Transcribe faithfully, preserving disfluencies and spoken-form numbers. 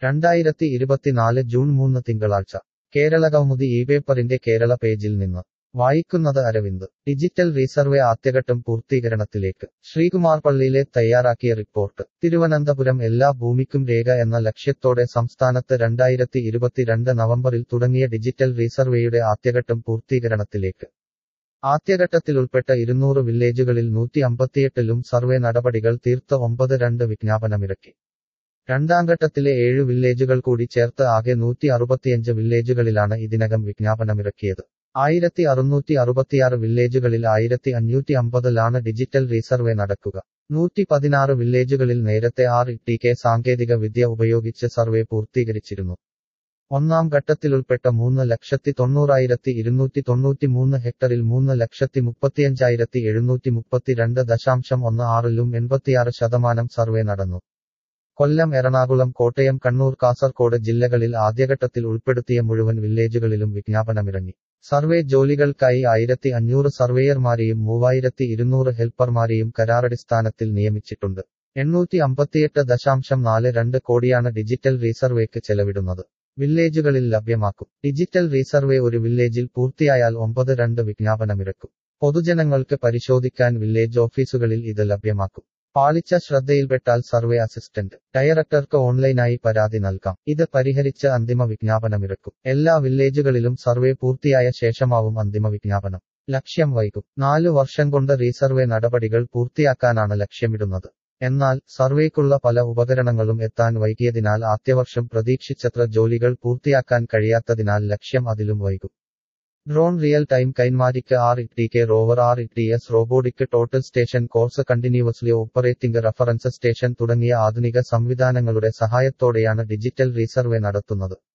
രണ്ടായിരത്തി ഇരുപത്തിനാല് ജൂൺ മൂന്ന് തിങ്കളാഴ്ച കേരളകൗമുദി ഈ പേപ്പറിന്റെ കേരള പേജിൽ നിന്ന് വായിക്കുന്നത് അരവിന്ദ്. ഡിജിറ്റൽ റീസർവേ ആദ്യഘട്ടം പൂർത്തീകരണത്തിലേക്ക്. ശ്രീകുമാർ പള്ളിയിലെ തയ്യാറാക്കിയ റിപ്പോർട്ട്. തിരുവനന്തപുരം എല്ലാ ഭൂമിക്കും രേഖ എന്ന ലക്ഷ്യത്തോടെ സംസ്ഥാനത്ത് രണ്ടായിരത്തി ഇരുപത്തിരണ്ട് നവംബറിൽ തുടങ്ങിയ ഡിജിറ്റൽ റീസർവേയുടെ ആദ്യഘട്ടം പൂർത്തീകരണത്തിലേക്ക്. ആദ്യഘട്ടത്തിലുൾപ്പെട്ട ഇരുന്നൂറ് വില്ലേജുകളിൽ നൂറ്റി അമ്പത്തിയെട്ടിലും സർവേ നടപടികൾ തീർത്ത് ഒമ്പത് രണ്ട് വിജ്ഞാപനമിറക്കി. രണ്ടാംഘട്ടത്തിലെ ഏഴ് വില്ലേജുകൾ കൂടി ചേർത്ത് ആകെ നൂറ്റി അറുപത്തിയഞ്ച് വില്ലേജുകളിലാണ് ഇതിനകം വിജ്ഞാപനമിറക്കിയത്. ആയിരത്തി അറുന്നൂറ്റി അറുപത്തിയാറ് വില്ലേജുകളിൽ ആയിരത്തി അഞ്ഞൂറ്റി അമ്പതിലാണ് ഡിജിറ്റൽ റീസർവേ നടക്കുക. നൂറ്റി പതിനാറ് വില്ലേജുകളിൽ നേരത്തെ ആർ ടി കെ സാങ്കേതിക വിദ്യ ഉപയോഗിച്ച് സർവേ പൂർത്തീകരിച്ചിരുന്നു. ഒന്നാം ഘട്ടത്തിലുൾപ്പെട്ട മൂന്ന് ലക്ഷത്തി തൊണ്ണൂറായിരത്തി ഇരുന്നൂറ്റി തൊണ്ണൂറ്റി മൂന്ന് ഹെക്ടറിൽ മൂന്ന് ലക്ഷത്തി മുപ്പത്തിയഞ്ചായിരത്തി എഴുന്നൂറ്റി മുപ്പത്തിരണ്ട് ദശാംശം ഒന്ന് ആറിലും എൺപത്തിയാറ് ശതമാനം സർവേ നടന്നു. കൊല്ലം, എറണാകുളം, കോട്ടയം, കണ്ണൂർ, കാസർകോട് ജില്ലകളിൽ ആദ്യഘട്ടത്തിൽ ഉൾപ്പെടുത്തിയ മുഴുവൻ വില്ലേജുകളിലും വിജ്ഞാപനമിറങ്ങി. സർവേ ജോലികൾക്കായി ആയിരത്തി അഞ്ഞൂറ് സർവേയർമാരെയും മൂവായിരത്തി ഇരുന്നൂറ് ഹെൽപ്പർമാരെയും കരാറടിസ്ഥാനത്തിൽ നിയമിച്ചിട്ടുണ്ട്. എണ്ണൂറ്റി അമ്പത്തിയെട്ട് ദശാംശം നാല് രണ്ട് കോടിയാണ് ഡിജിറ്റൽ റീസർവേക്ക് ചെലവിടുന്നത്. വില്ലേജുകളിൽ ലഭ്യമാക്കും. ഡിജിറ്റൽ റീസർവേ ഒരു വില്ലേജിൽ പൂർത്തിയായാൽ ഒമ്പത് രണ്ട് വിജ്ഞാപനമിറക്കും. പൊതുജനങ്ങൾക്ക് പരിശോധിക്കാൻ വില്ലേജ് ഓഫീസുകളിൽ ഇത് ലഭ്യമാക്കും. പാളിച്ച ശ്രദ്ധയിൽപ്പെട്ടാൽ സർവേ അസിസ്റ്റന്റ് ഡയറക്ടർക്ക് ഓൺലൈനായി പരാതി നൽകാം. ഇത് പരിഹരിച്ച് അന്തിമ വിജ്ഞാപനമിറക്കും. എല്ലാ വില്ലേജുകളിലും സർവേ പൂർത്തിയായ ശേഷമാവും അന്തിമ വിജ്ഞാപനം. ലക്ഷ്യം വൈകും. നാലു വർഷം കൊണ്ട് റീസർവേ നടപടികൾ പൂർത്തിയാക്കാനാണ് ലക്ഷ്യമിടുന്നത്. എന്നാൽ സർവേക്കുള്ള പല ഉപകരണങ്ങളും എത്താൻ വൈകിയതിനാൽ ആദ്യവർഷം പ്രതീക്ഷിച്ചത്ര ജോലികൾ പൂർത്തിയാക്കാൻ കഴിയാത്തതിനാൽ ലക്ഷ്യം അതിലും വൈകും. Drone, real time kinematic, R T K rover, R T S robotic, total station course, continuously operating reference station തുടങ്ങിയ ആധുനിക സംവിധാനങ്ങളുടെ സഹായത്തോടെയാണ് ഡിജിറ്റൽ റീസർവേ നടത്തുന്നത്.